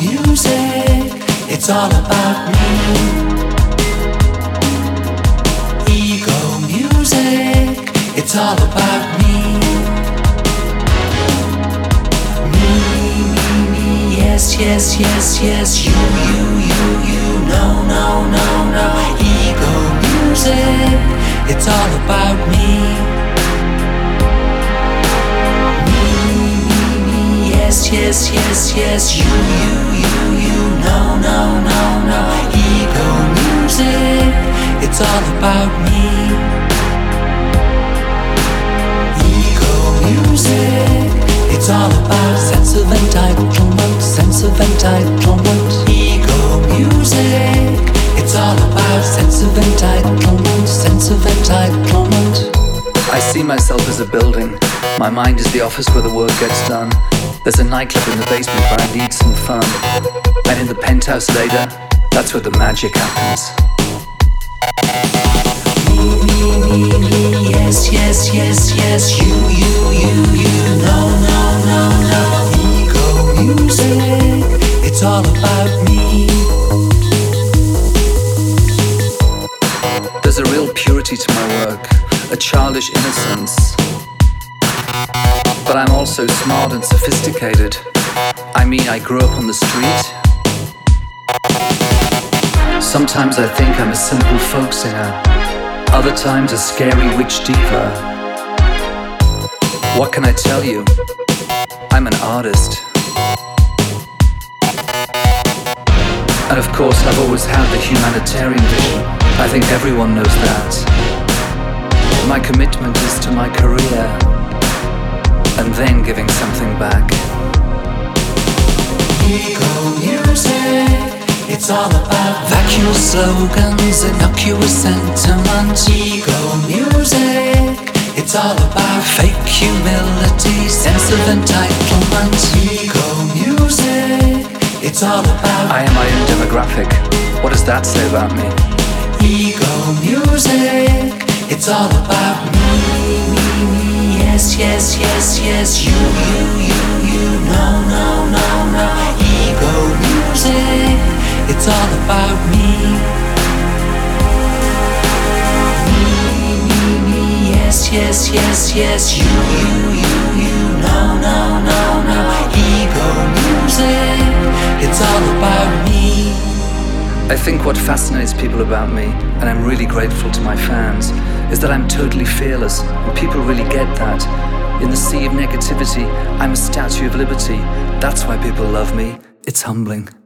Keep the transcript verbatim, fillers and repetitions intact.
music, it's all about me. Ego music, it's all about me. Me, me, me, yes, yes, yes, yes. You, you, you, you, no, no, no, no. Ego music, it's all about me. Yes, yes, yes, yes, you, you, you, you, no, no, no, no. Ego music, it's all about me. Ego music, it's all about sense of entitlement, sense of entitlement. Ego music, it's all about sense of entitlement, sense of entitlement. I see myself as a building. My mind is the office where the work gets done. There's a nightclub in the basement where I need some fun. And in the penthouse later, that's where the magic happens. Me, me, me, me, yes, yes, yes, yes. You, you, you, you, no, no, no, no. Ego music, it's all about me. There's a real purity to my work, a childish innocence. But I'm also smart and sophisticated. I mean, I grew up on the street. Sometimes I think I'm a simple folk singer, other times a scary witch diva. What can I tell you? I'm an artist. And of course, I've always had the humanitarian vision. I think everyone knows that. My commitment is to my career, and then giving something back. Ego music, it's all about vacuous slogans, innocuous sentiment. Ego music, it's all about fake humility, sense of entitlement. Ego music, it's all about I am my own demographic. What does that say about me? Ego music, it's all about me, me, me. Yes, yes, yes, yes. You, you, you, you, no, no, no, no. Ego music, it's all about me. Me, me, me, yes, yes, yes, yes. You, you, you, you, no, no, no, no. Ego music, it's all about me. I think what fascinates people about me, and I'm really grateful to my fans, is that I'm totally fearless, and people really get that. In the sea of negativity, I'm a statue of liberty. That's why people love me. It's humbling.